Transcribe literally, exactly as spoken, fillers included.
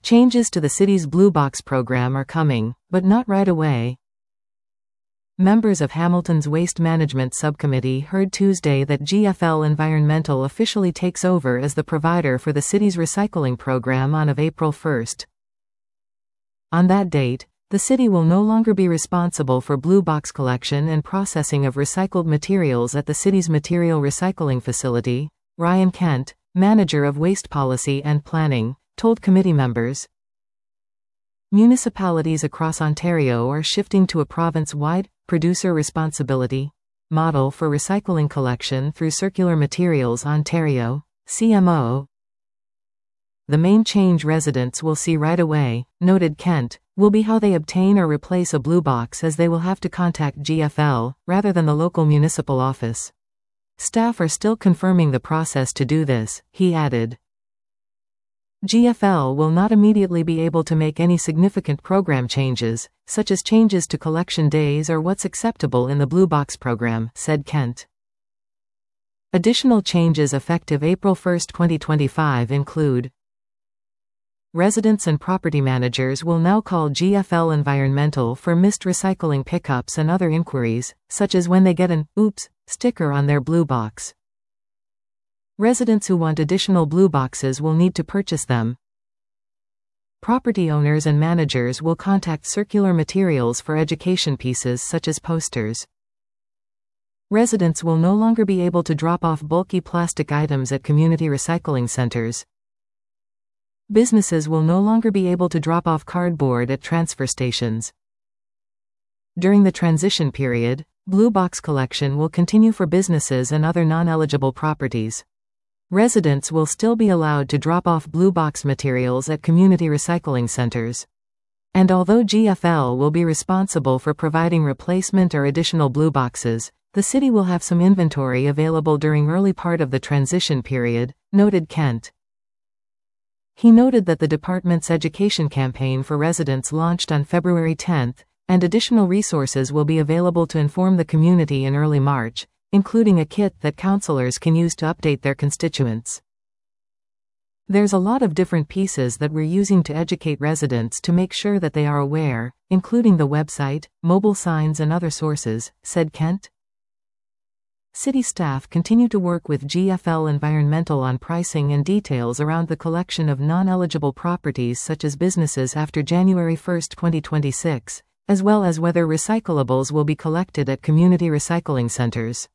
Changes to the city's Blue Box program are coming, but not right away. Members of Hamilton's Waste Management Subcommittee heard Tuesday that G F L Environmental officially takes over as the provider for the city's recycling program on of April first. On that date, the city will no longer be responsible for Blue Box collection and processing of recycled materials at the city's material recycling facility. Ryan Kent, manager of Waste Policy and Planning, told committee members. Municipalities across Ontario are shifting to a province-wide, producer responsibility model for recycling collection through Circular Materials Ontario, C M O. The main change residents will see right away, noted Kent, will be how they obtain or replace a Blue Box, as they will have to contact G F L, rather than the local municipal office. Staff are still confirming the process to do this, he added. G F L will not immediately be able to make any significant program changes, such as changes to collection days or what's acceptable in the Blue Box program, said Kent. Additional changes effective April first, twenty twenty-five include: residents and property managers will now call G F L Environmental for missed recycling pickups and other inquiries, such as when they get an "oops" sticker on their Blue Box. Residents who want additional Blue Boxes will need to purchase them. Property owners and managers will contact Circular Materials for education pieces such as posters. Residents will no longer be able to drop off bulky plastic items at community recycling centers. Businesses will no longer be able to drop off cardboard at transfer stations. During the transition period, Blue Box collection will continue for businesses and other non-eligible properties. Residents will still be allowed to drop off Blue Box materials at community recycling centers. And although G F L will be responsible for providing replacement or additional Blue Boxes, the city will have some inventory available during early part of the transition period, noted Kent. He noted that the department's education campaign for residents launched on February tenth, and additional resources will be available to inform the community in early March, including a kit that councillors can use to update their constituents. There's a lot of different pieces that we're using to educate residents to make sure that they are aware, including the website, mobile signs and other sources, said Kent. City staff continue to work with G F L Environmental on pricing and details around the collection of non-eligible properties such as businesses after January first, twenty twenty-six, as well as whether recyclables will be collected at community recycling centers.